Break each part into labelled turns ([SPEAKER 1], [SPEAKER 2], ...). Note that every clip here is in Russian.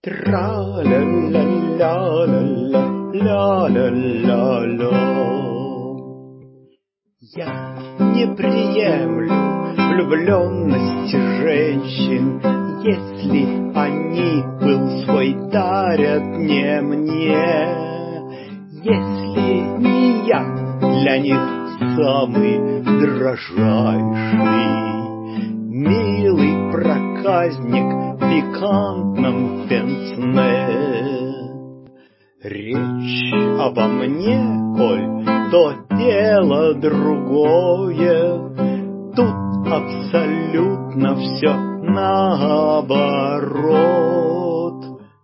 [SPEAKER 1] Тра-ля-ля-ля-ля-ля-ля-ля-ля. Я не приемлю влюбленности женщин, если они пыл свой дарят не мне. Если не я для них самый дрожайший, милый проказник в пикантном пенсне. Речь обо мне, коль то дело другое, тут абсолютно все наоборот.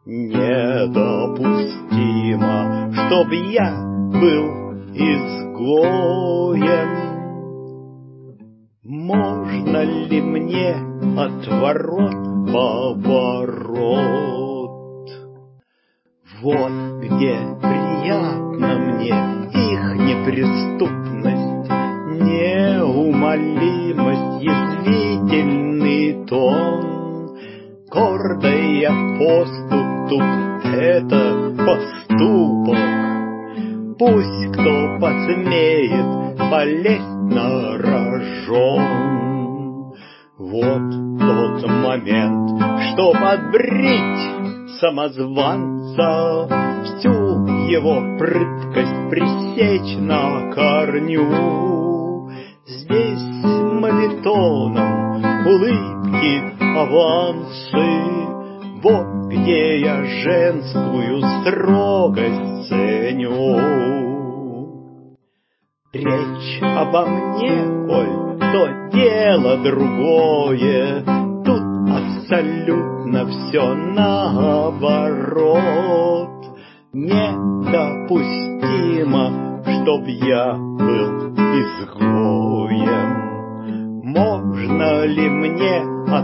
[SPEAKER 1] Недопустимо, чтоб я был изгоем. Можно ли мне отворот-поворот? Вот где приятно мне их неприступность, неумолимость, язвительный тон. Гордая поступь — это поступок. Пусть кто посмеет полезть на рожон. Вот тот момент, чтоб отбрить самозванца, всю его прыткость пресечь на корню. Здесь моветоном улыбки, авансы, вот где я женскую строгость ценю. Речь обо мне, коль то дело другое, тут абсолютно все наоборот. Недопустимо, чтоб я был изгоем. Можно ли мне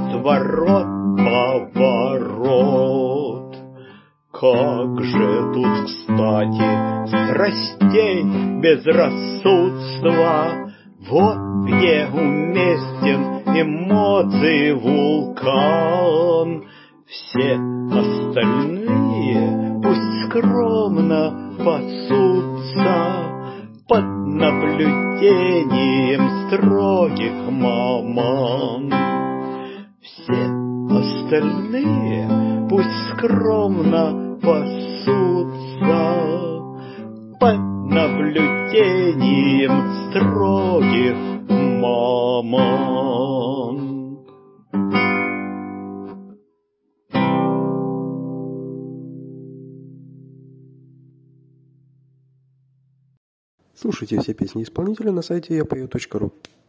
[SPEAKER 1] отворот-поворот? Как же тут, кстати, страстей безрассудства, вот где уместен эмоций вулкан. Все остальные пусть скромно пасутся под наблюдением строгих маман. Все остальные пусть скромно пасутся под наблюдением строгих маман.
[SPEAKER 2] Слушайте все песни исполнителя на сайте yapою.ru.